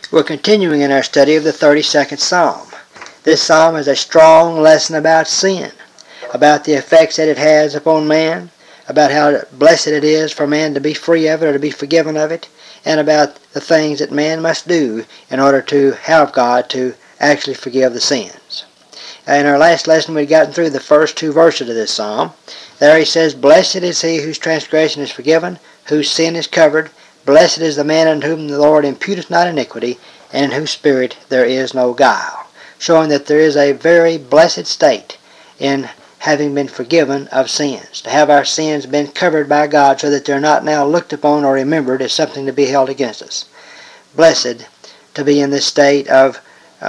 We're continuing in our study of the 32nd Psalm. This psalm is a strong lesson about sin, about the effects that it has upon man, about how blessed it is for man to be free of it or to be forgiven of it, and about the things that man must do in order to have God to actually forgive the sins. In our last lesson, we'd gotten through the first two verses of this psalm. There he says, "Blessed is he whose transgression is forgiven, whose sin is covered. Blessed is the man unto whom the Lord imputeth not iniquity, and in whose spirit there is no guile," showing that there is a very blessed state in having been forgiven of sins, to have our sins been covered by God so that they're not now looked upon or remembered as something to be held against us. Blessed to be in this state of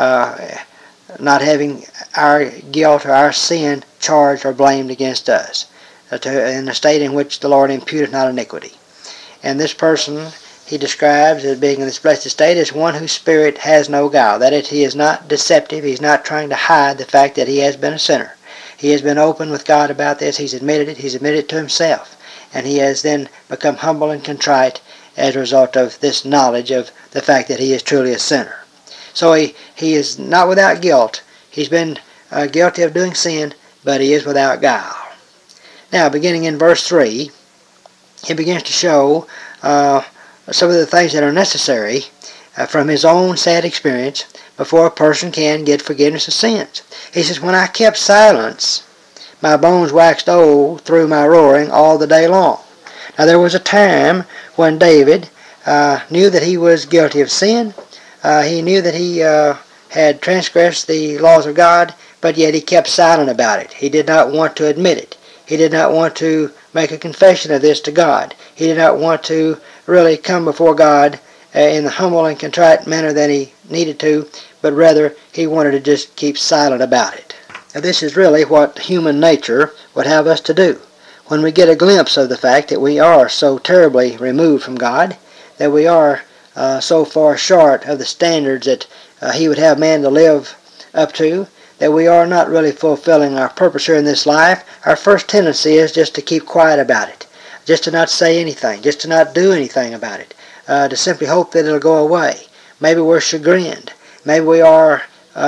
not having our guilt or our sin charged or blamed against us, in a state in which the Lord imputeth not iniquity. And this person he describes as being in this blessed state as one whose spirit has no guile. That is, he is not deceptive. He's not trying to hide the fact that he has been a sinner. He has been open with God about this. He's admitted it. He's admitted it to himself. And he has then become humble and contrite as a result of this knowledge of the fact that he is truly a sinner. So he is not without guilt. He's been guilty of doing sin, but he is without guile. Now, beginning in verse 3, he begins to show some of the things that are necessary from his own sad experience before a person can get forgiveness of sins. He says, "When I kept silence, my bones waxed old through my roaring all the day long." Now there was a time when David knew that he was guilty of sin. He knew that he had transgressed the laws of God, but yet he kept silent about it. He did not want to admit it. He did not want to make a confession of this to God. He did not want to really come before God in the humble and contrite manner that he needed to, but rather he wanted to just keep silent about it. Now this is really what human nature would have us to do. When we get a glimpse of the fact that we are so terribly removed from God, that we are so far short of the standards that he would have man to live up to, that we are not really fulfilling our purpose here in this life, our first tendency is just to keep quiet about it, just to not say anything, just to not do anything about it, to simply hope that it'll go away. Maybe we're chagrined, maybe we are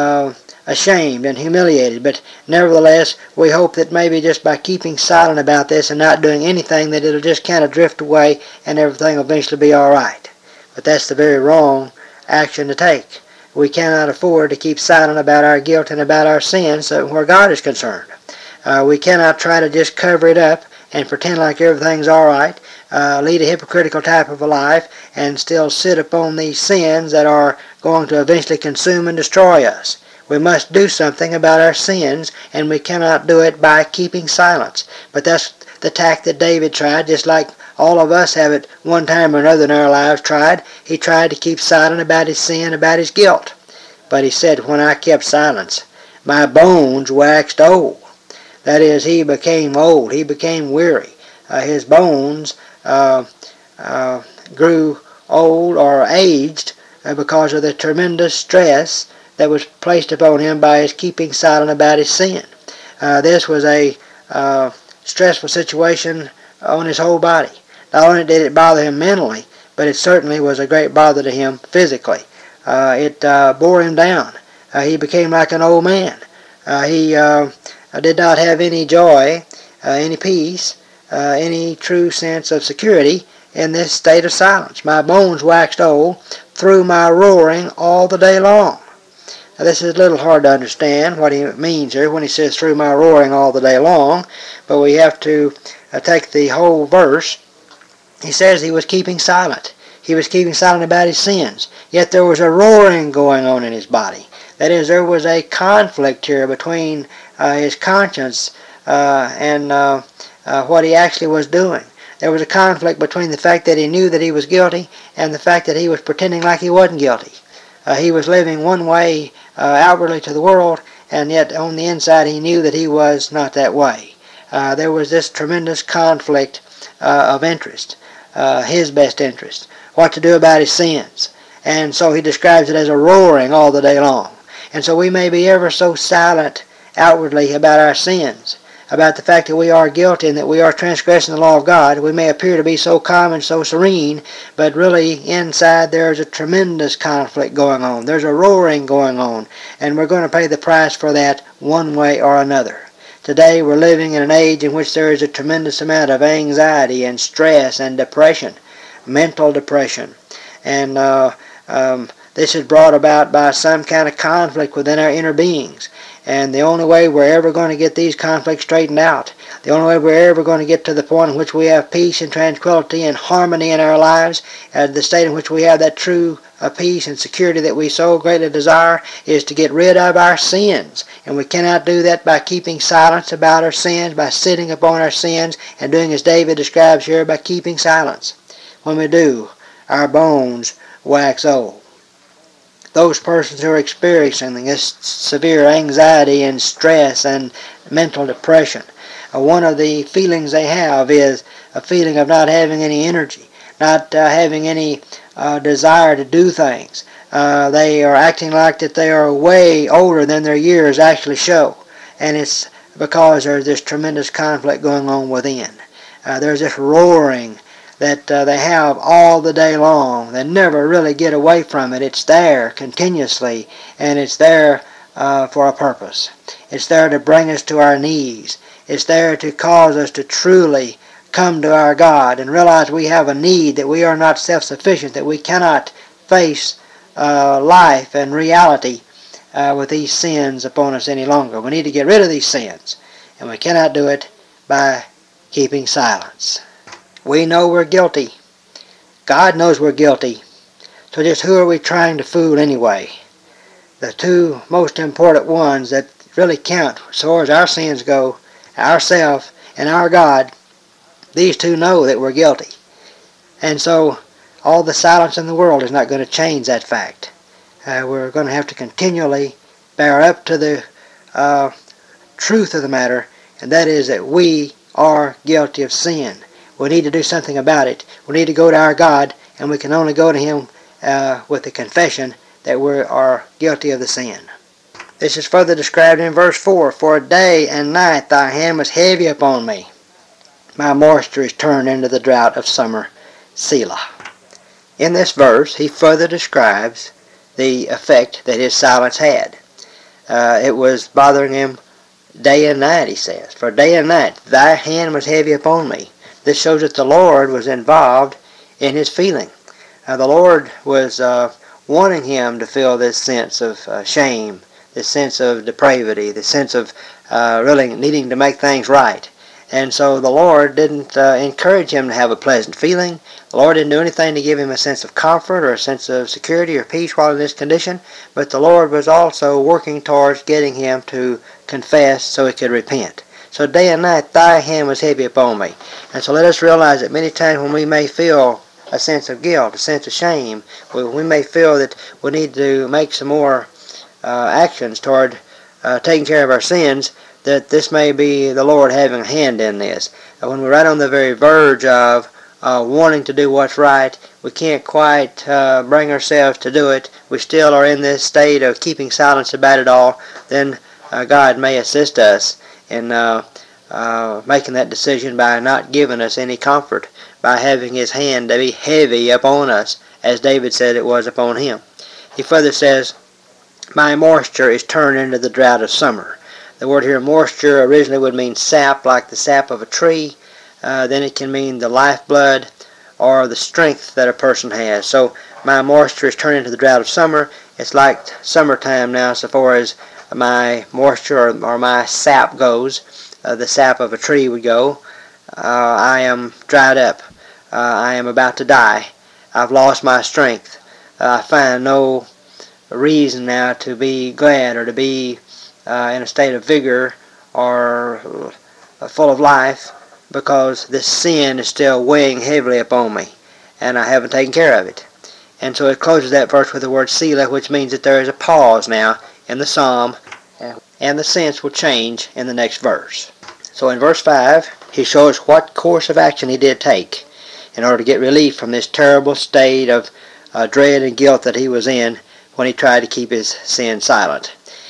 ashamed and humiliated, but nevertheless we hope that maybe just by keeping silent about this and not doing anything that it'll just kind of drift away and everything will eventually be all right. But that's the very wrong action to take. We cannot afford to keep silent about our guilt and about our sins where God is concerned. We cannot try to just cover it up and pretend like everything's all right, lead a hypocritical type of a life, and still sit upon these sins that are going to eventually consume and destroy us. We must do something about our sins, and we cannot do it by keeping silence. But that's the tack that David tried, just like all of us have at one time or another in our lives tried. He tried to keep silent about his sin, about his guilt. But he said, "When I kept silence, my bones waxed old." That is, he became old. He became weary. His bones grew old or aged because of the tremendous stress that was placed upon him by his keeping silent about his sin. This was a stressful situation on his whole body. Not only did it bother him mentally, but it certainly was a great bother to him physically. It bore him down. He became like an old man. He did not have any joy, any peace, any true sense of security in this state of silence. "My bones waxed old through my roaring all the day long." Now this is a little hard to understand what he means here when he says "through my roaring all the day long," but we have to take the whole verse. He says he was keeping silent. He was keeping silent about his sins. Yet there was a roaring going on in his body. That is, there was a conflict here between his conscience and what he actually was doing. There was a conflict between the fact that he knew that he was guilty and the fact that he was pretending like he wasn't guilty. He was living one way outwardly to the world, and yet on the inside he knew that he was not that way. There was this tremendous conflict of interest, his best interest, what to do about his sins. And so he describes it as a roaring all the day long. And so we may be ever so silent outwardly about our sins, about the fact that we are guilty and that we are transgressing the law of God. We may appear to be so calm and so serene, but really inside there's a tremendous conflict going on. There's a roaring going on, and we're going to pay the price for that one way or another. Today we're living in an age in which there is a tremendous amount of anxiety and stress and depression, mental depression, and this is brought about by some kind of conflict within our inner beings. And the only way we're ever going to get these conflicts straightened out, the only way we're ever going to get to the point in which we have peace and tranquility and harmony in our lives, the state in which we have that true peace and security that we so greatly desire, is to get rid of our sins. And we cannot do that by keeping silence about our sins, by sitting upon our sins, and doing as David describes here, by keeping silence. When we do, our bones wax old. Those persons who are experiencing this severe anxiety and stress and mental depression, one of the feelings they have is a feeling of not having any energy, not having any desire to do things. They are acting like that they are way older than their years actually show. And it's because there's this tremendous conflict going on within. There's this roaring that they have all the day long. They never really get away from it. It's there continuously, and it's there for a purpose. It's there to bring us to our knees. It's there to cause us to truly come to our God and realize we have a need, that we are not self-sufficient, that we cannot face life and reality with these sins upon us any longer. We need to get rid of these sins, and we cannot do it by keeping silence. We know we're guilty. God knows we're guilty. So just who are we trying to fool anyway? The two most important ones that really count as far as our sins go, ourself and our God, these two know that we're guilty. And so all the silence in the world is not going to change that fact. We're going to have to continually bear up to the truth of the matter, and that is that we are guilty of sin. We need to do something about it. We need to go to our God, and we can only go to Him with the confession that we are guilty of the sin. This is further described in verse 4. For day and night thy hand was heavy upon me. My moisture is turned into the drought of summer. Selah. In this verse, he further describes the effect that his silence had. It was bothering him day and night, he says. For day and night thy hand was heavy upon me. This shows that the Lord was involved in his feeling. The Lord was wanting him to feel this sense of shame, this sense of depravity, this sense of really needing to make things right. And so the Lord didn't encourage him to have a pleasant feeling. The Lord didn't do anything to give him a sense of comfort or a sense of security or peace while in this condition. But the Lord was also working towards getting him to confess so he could repent. So day and night thy hand was heavy upon me. And so let us realize that many times when we may feel a sense of guilt, a sense of shame, we may feel that we need to make some more actions toward taking care of our sins, that this may be the Lord having a hand in this. When we're right on the very verge of wanting to do what's right, we can't quite bring ourselves to do it, we still are in this state of keeping silence about it all, then God may assist us in making that decision by not giving us any comfort, by having his hand to be heavy upon us, as David said it was upon him. He further says, my moisture is turned into the drought of summer. The word here, moisture, originally would mean sap, like the sap of a tree. Then it can mean the lifeblood or the strength that a person has. So my moisture is turned into the drought of summer. It's like summertime now so far as my moisture or my sap goes. The sap of a tree would go. I am dried up. I am about to die. I've lost my strength. I find no reason now to be glad or to be in a state of vigor or full of life, because this sin is still weighing heavily upon me and I haven't taken care of it. And so it closes that verse with the word Selah, which means that there is a pause now in the psalm, and the sense will change in the next verse. So in verse 5, he shows what course of action he did take in order to get relief from this terrible state of dread and guilt that he was in when he tried to keep his sin silent.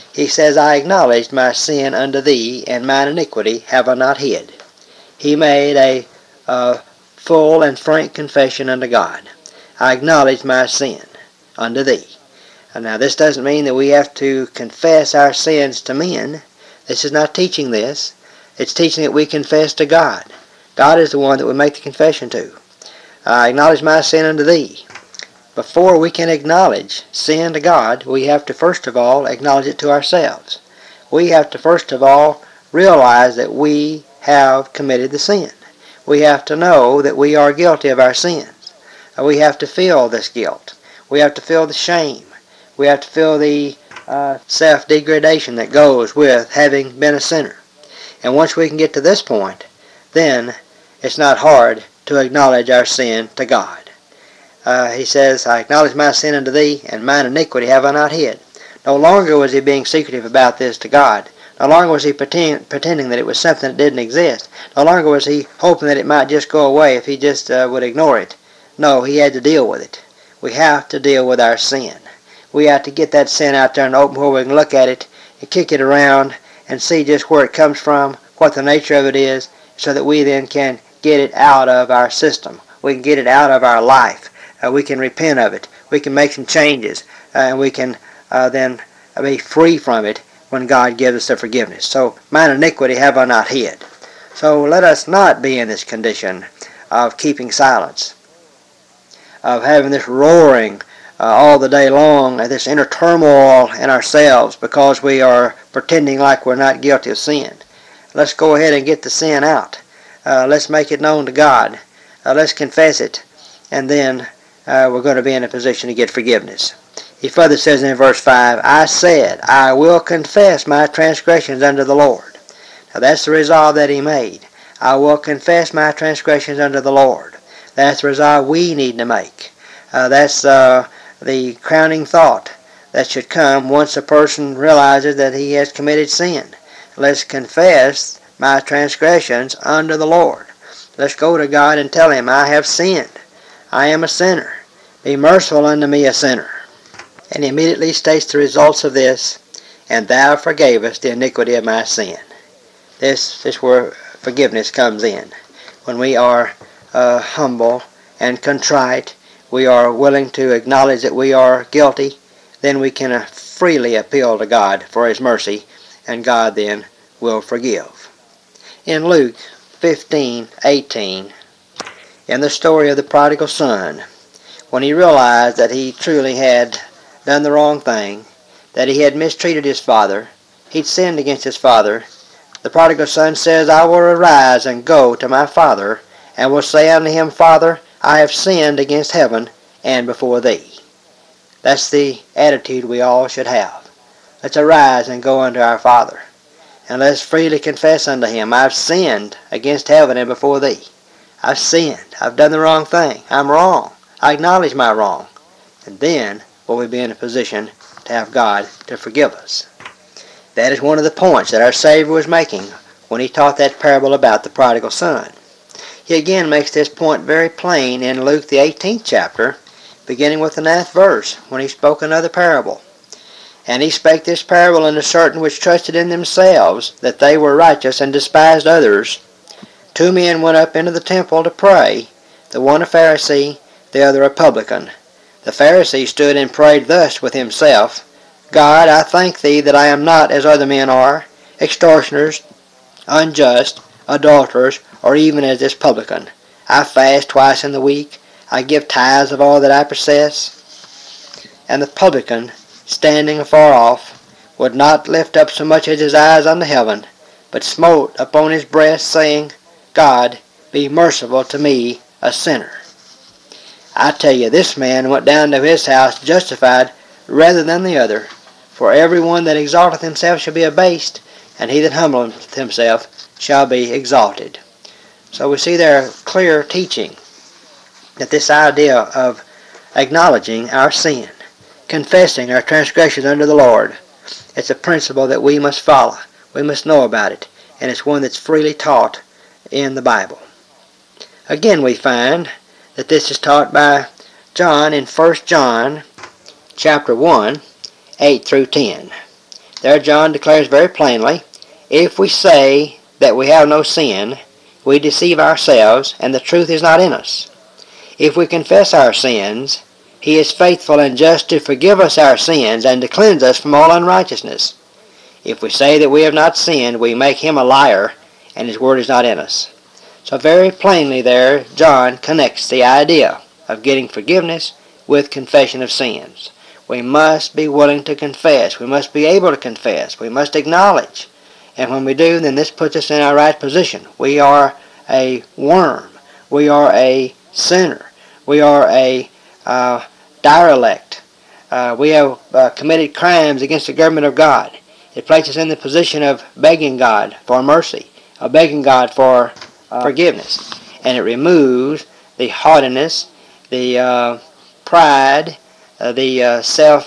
He says, I acknowledged my sin unto thee, and mine iniquity have I not hid. He made a full and frank confession unto God. I acknowledge my sin unto thee. And now this doesn't mean that we have to confess our sins to men. This is not teaching this. It's teaching that we confess to God. God is the one that we make the confession to. I acknowledge my sin unto thee. Before we can acknowledge sin to God, we have to first of all acknowledge it to ourselves. We have to first of all realize that we have committed the sin. We have to know that we are guilty of our sins. We have to feel this guilt. We have to feel the shame. We have to feel the self-degradation that goes with having been a sinner. And once we can get to this point, then it's not hard to acknowledge our sin to God. He says, I acknowledge my sin unto thee, and mine iniquity have I not hid. No longer was he being secretive about this to God. No longer was he pretending that it was something that didn't exist. No longer was he hoping that it might just go away if he just would ignore it. No, he had to deal with it. We have to deal with our sin. We have to get that sin out there in the open where we can look at it and kick it around and see just where it comes from, what the nature of it is, so that we then can get it out of our system. We can get it out of our life. We can repent of it. We can make some changes. And we can then be free from it when God gives us the forgiveness. So, mine iniquity have I not hid. So let us not be in this condition of keeping silence, of having this roaring all the day long, this inner turmoil in ourselves because we are pretending like we're not guilty of sin. Let's go ahead and get the sin out. Let's make it known to God. Let's confess it. And then we're going to be in a position to get forgiveness. He further says in verse 5, I said, I will confess my transgressions unto the Lord. Now that's the resolve that he made. I will confess my transgressions unto the Lord. That's the resolve we need to make. That's the crowning thought that should come once a person realizes that he has committed sin. Let's confess my transgressions unto the Lord. Let's go to God and tell him, I have sinned. I am a sinner. Be merciful unto me, a sinner. And he immediately states the results of this, and thou forgavest the iniquity of my sin. This is where forgiveness comes in. When we are humble and contrite, we are willing to acknowledge that we are guilty, then we can freely appeal to God for his mercy, and God then will forgive. In Luke 15:18, in the story of the prodigal son, when he realized that he truly had done the wrong thing, that he had mistreated his father, he'd sinned against his father, the prodigal son says, I will arise and go to my father, and will say unto him, Father, I have sinned against heaven and before thee. That's the attitude we all should have. Let's arise and go unto our Father, and let's freely confess unto him, I've sinned against heaven and before thee. I've sinned. I've done the wrong thing. I'm wrong. I acknowledge my wrong. And then will we be in a position to have God to forgive us. That is one of the points that our Savior was making when he taught that parable about the prodigal son. He again makes this point very plain in Luke the 18th chapter, beginning with the 9th verse, when he spoke another parable. And he spake this parable unto certain which trusted in themselves that they were righteous and despised others. 2 men went up into the temple to pray, the one a Pharisee, the other a publican. The Pharisee stood and prayed thus with himself, God, I thank thee that I am not as other men are, extortioners, unjust, adulterers, or even as this publican. I fast twice in the week. I give tithes of all that I possess. And the publican, standing afar off, would not lift up so much as his eyes unto heaven, but smote upon his breast, saying, God, be merciful to me, a sinner. I tell you, this man went down to his house justified rather than the other. For every one that exalteth himself shall be abased, and he that humbleth himself shall be exalted. So we see there clear teaching that this idea of acknowledging our sin, confessing our transgressions unto the Lord, it's a principle that we must follow. We must know about it, and it's one that's freely taught in the Bible. Again, we find that this is taught by John in 1 John chapter 1, 8 through 10. There John declares very plainly, if we say that we have no sin, we deceive ourselves, and the truth is not in us. If we confess our sins, he is faithful and just to forgive us our sins and to cleanse us from all unrighteousness. If we say that we have not sinned, we make him a liar, and his word is not in us. So very plainly there, John connects the idea of getting forgiveness with confession of sins. We must be willing to confess. We must be able to confess. We must acknowledge. And when we do, then this puts us in our right position. We are a worm. We are a sinner. We are a derelict. We have committed crimes against the government of God. It places us in the position of begging God for mercy, of begging God for forgiveness. And it removes the haughtiness, the pride, the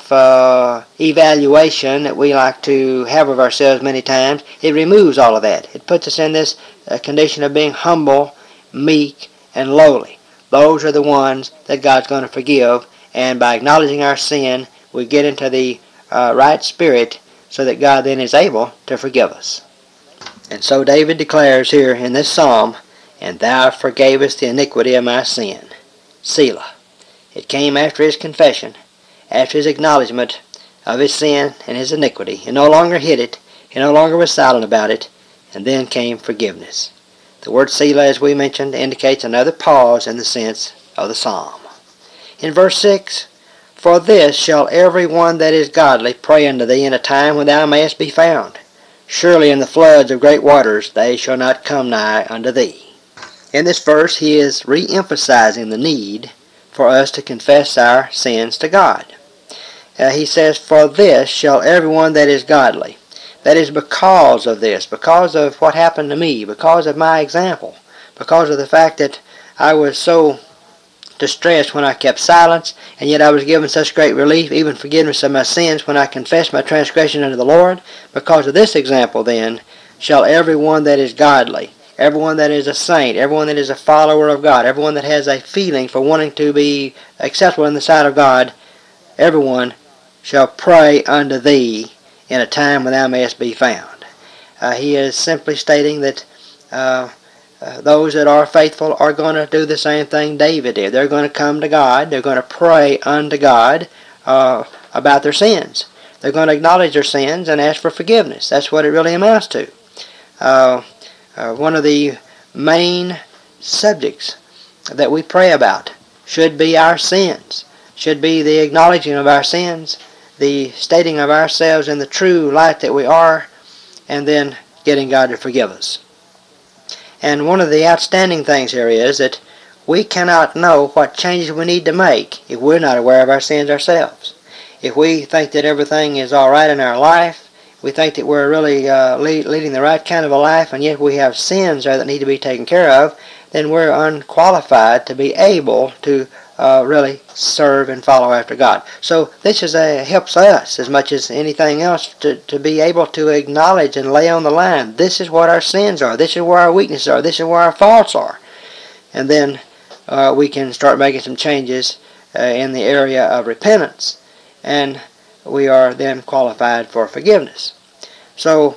self-evaluation that we like to have of ourselves many times. It removes all of that. It puts us in this condition of being humble, meek, and lowly. Those are the ones that God's going to forgive, and by acknowledging our sin, we get into the right spirit so that God then is able to forgive us. And so David declares here in this psalm, and thou forgavest the iniquity of my sin. Selah. It came after his confession, after his acknowledgement of his sin and his iniquity. He no longer hid it. He no longer was silent about it. And then came forgiveness. The word Selah, as we mentioned, indicates another pause in the sense of the psalm. In verse 6, for this shall every one that is godly pray unto thee in a time when thou mayest be found. Surely in the floods of great waters they shall not come nigh unto thee. In this verse he is re-emphasizing the need for us to confess our sins to God. He says, for this shall every one that is godly. That is because of this, because of what happened to me, because of my example, because of the fact that I was so distressed when I kept silence, and yet I was given such great relief, even forgiveness of my sins, when I confessed my transgression unto the Lord. Because of this example, then, shall every one that is godly, everyone that is a saint, everyone that is a follower of God, everyone that has a feeling for wanting to be acceptable in the sight of God, everyone shall pray unto thee in a time when thou mayest be found. He is simply stating that those that are faithful are going to do the same thing David did. They're going to come to God. They're going to pray unto God about their sins. They're going to acknowledge their sins and ask for forgiveness. That's what it really amounts to. One of the main subjects that we pray about should be our sins, should be the acknowledging of our sins, the stating of ourselves in the true light that we are, and then getting God to forgive us. And one of the outstanding things here is that we cannot know what changes we need to make if we're not aware of our sins ourselves. If we think that everything is all right in our life, we think that we're really leading the right kind of a life, and yet we have sins there that need to be taken care of, then we're unqualified to be able to really serve and follow after God. So this helps us as much as anything else to be able to acknowledge and lay on the line. This is what our sins are. This is where our weaknesses are. This is where our faults are. And then we can start making some changes in the area of repentance. And we are then qualified for forgiveness. So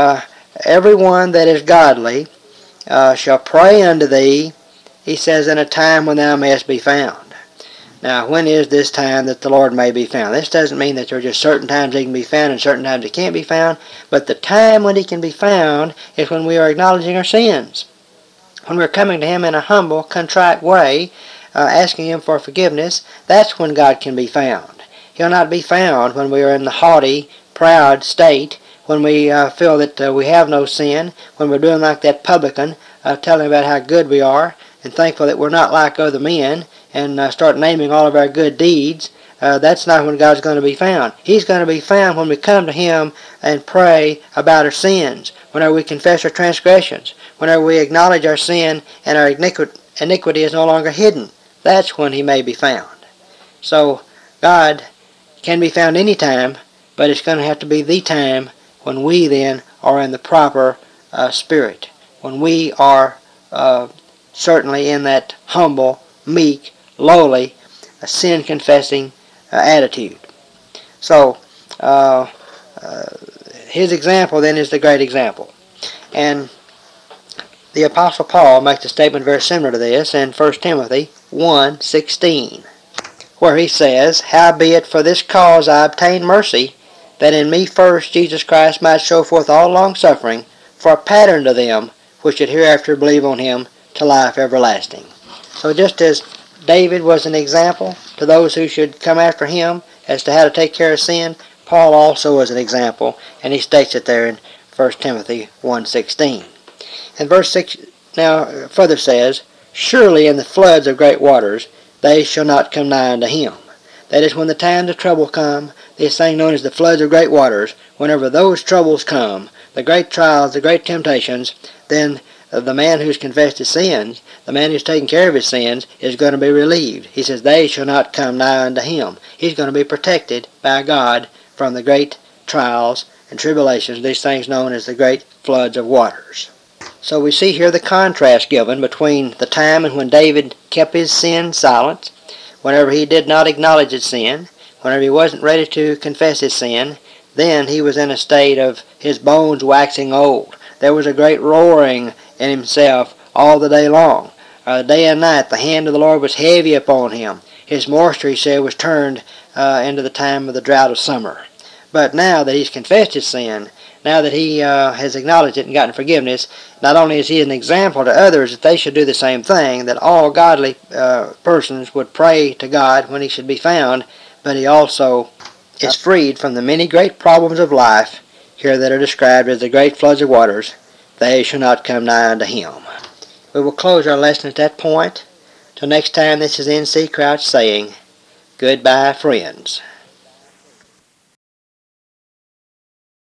everyone that is godly shall pray unto thee, he says, in a time when thou mayest be found. Now, when is this time that the Lord may be found? This doesn't mean that there are just certain times he can be found and certain times he can't be found, but the time when he can be found is when we are acknowledging our sins. When we're coming to him in a humble, contrite way, asking him for forgiveness, that's when God can be found. He'll not be found when we are in the haughty, proud state, when we feel that we have no sin, when we're doing like that publican, telling about how good we are, and thankful that we're not like other men, and start naming all of our good deeds. That's not when God's going to be found. He's going to be found when we come to him and pray about our sins, whenever we confess our transgressions, whenever we acknowledge our sin and our iniquity is no longer hidden. That's when he may be found. So God can be found any time, but it's going to have to be the time when we then are in the proper spirit, when we are certainly in that humble, meek, lowly, sin-confessing attitude. So his example then is the great example. And the Apostle Paul makes a statement very similar to this in 1 Timothy 1:16, where he says, "Howbeit for this cause I obtained mercy, that in me first Jesus Christ might show forth all longsuffering, for a pattern to them which should hereafter believe on him to life everlasting." So just as David was an example to those who should come after him as to how to take care of sin, Paul also was an example, and he states it there in 1 Timothy 1:16. And verse 6 now further says, "Surely in the floods of great waters they shall not come nigh unto him." That is, when the times of trouble come, this thing known as the floods of great waters, whenever those troubles come, the great trials, the great temptations, then the man who's confessed his sins, the man who's taken care of his sins, is going to be relieved. He says, "They shall not come nigh unto him." He's going to be protected by God from the great trials and tribulations, these things known as the great floods of waters. So we see here the contrast given between the time in when David kept his sin silent, whenever he did not acknowledge his sin, whenever he wasn't ready to confess his sin, then he was in a state of his bones waxing old. There was a great roaring in himself all the day long. Day and night the hand of the Lord was heavy upon him. His moisture, he said, was turned into the time of the drought of summer. But now that he's confessed his sin, now that he has acknowledged it and gotten forgiveness, not only is he an example to others that they should do the same thing, that all godly persons would pray to God when he should be found, but he also is freed from the many great problems of life here that are described as the great floods of waters. They shall not come nigh unto him. We will close our lesson at that point. Till next time, this is N.C. Crouch saying, goodbye, friends.